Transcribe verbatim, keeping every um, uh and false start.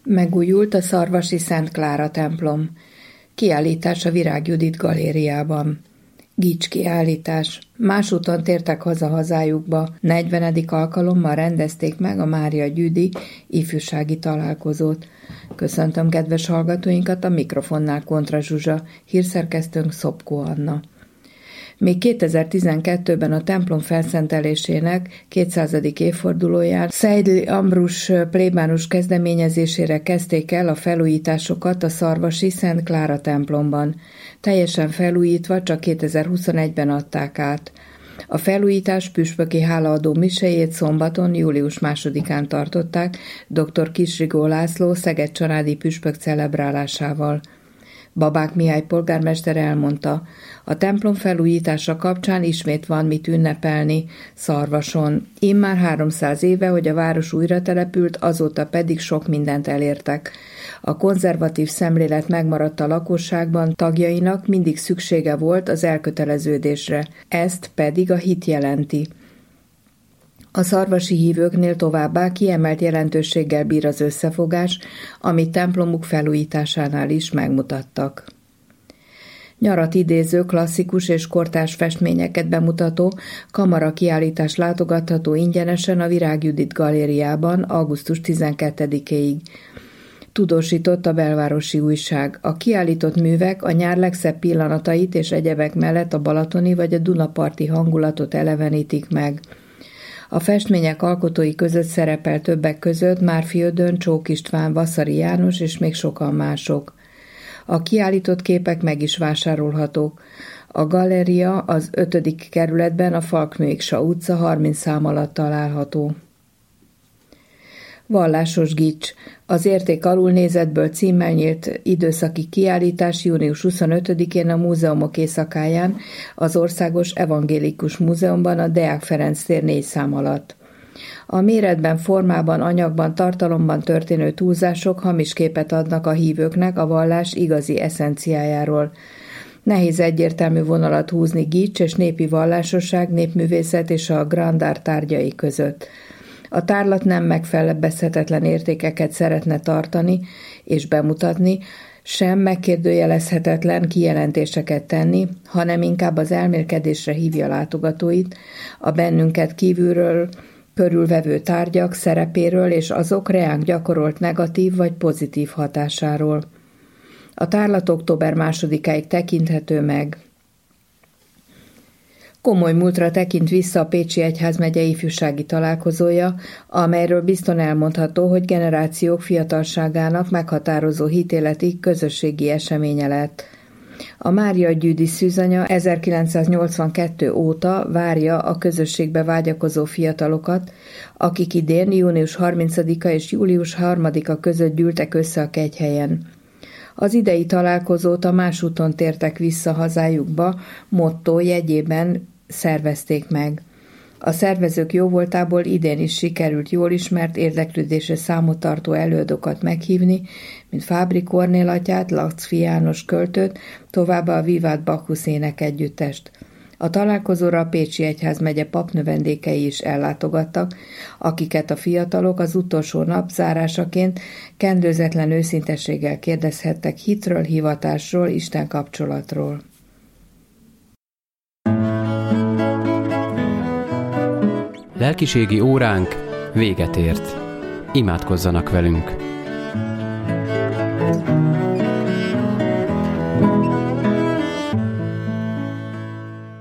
Megújult a Szarvasi Szent Klára templom. Kiállítás a Virág Judit galériában. Gics kiállítás. Másúton tértek haza hazájukba, negyvenedik alkalommal rendezték meg a Mária Gyüdi ifjúsági találkozót. Köszöntöm kedves hallgatóinkat, a mikrofonnál Kontra Zsuzsa, hírszerkesztőnk Szopkó Anna. Még kétezer-tizenkettőben a templom felszentelésének kétszázadik évfordulóján Szeidli Ambrus plébános kezdeményezésére kezdték el a felújításokat a Szarvasi Szent Klára templomban. Teljesen felújítva csak kétezer-huszonegyben adták át. A felújítás püspöki hálaadó misejét szombaton, július másodikán tartották dr. Kisrigó László Szeged csanádi püspök celebrálásával. Babák Mihály polgármester elmondta, a templom felújítása kapcsán ismét van mit ünnepelni Szarvason. Immár háromszáz éve, hogy a város újra települt, azóta pedig sok mindent elértek. A konzervatív szemlélet megmaradt a lakosságban, tagjainak mindig szüksége volt az elköteleződésre, ezt pedig a hit jelenti. A szarvasi hívőknél továbbá kiemelt jelentőséggel bír az összefogás, amit templomuk felújításánál is megmutattak. Nyarat idéző, klasszikus és kortárs festményeket bemutató kamara kiállítás látogatható ingyenesen a Virág Judit galériában augusztus tizenkettedikéig. Tudósított a belvárosi újság. A kiállított művek a nyár legszebb pillanatait és egyebek mellett a balatoni vagy a dunaparti hangulatot elevenítik meg. A festmények alkotói között szerepel többek között Márfi Ödön, Csók István, Vaszary János és még sokan mások. A kiállított képek meg is vásárolhatók. A galéria az ötödik kerületben a Falkmőiksa utca harminc szám alatt található. Vallásos gics. Az Érték alulnézetből címmel nyílt időszaki kiállítás június huszonötödikén a Múzeumok éjszakáján az Országos Evangélikus Múzeumban a Deák Ferenc tér négy szám alatt. A méretben, formában, anyagban, tartalomban történő túlzások hamis képet adnak a hívőknek a vallás igazi eszenciájáról. Nehéz egyértelmű vonalat húzni gics és népi vallásosság, népművészet és a grand art tárgyai között. A tárlat nem megfelebbezhetetlen értékeket szeretne tartani és bemutatni, sem megkérdőjelezhetetlen kijelentéseket tenni, hanem inkább az elmélkedésre hívja látogatóit, a bennünket kívülről körülvevő tárgyak szerepéről és azok reánk gyakorolt negatív vagy pozitív hatásáról. A tárlat október másodikáig tekinthető meg. Komoly múltra tekint vissza a Pécsi Egyházmegye ifjúsági találkozója, amelyről bizton elmondható, hogy generációk fiatalságának meghatározó hitéleti közösségi eseménye lett. A Mária Gyüdi szűzanya ezerkilencszáznyolcvankettő óta várja a közösségbe vágyakozó fiatalokat, akik idén június harmincadika és július harmadika között gyűltek össze a Kegyhelyen. Az idei találkozót a Másúton tértek vissza hazájukba motto jegyében szervezték meg. A szervezők jóvoltából idén is sikerült jól ismert érdeklődésre számot tartó előadókat meghívni, mint Fábri Kornél atyát, Laczfi János költőt, továbbá a Vivat Bacchus énekegyüttest. A találkozóra a Pécsi Egyházmegye papnövendékei is ellátogattak, akiket a fiatalok az utolsó nap zárásaként kendőzetlen őszintességgel kérdezhettek hitről, hivatásról, Isten kapcsolatról. Lelkiségi óránk véget ért. Imádkozzanak velünk!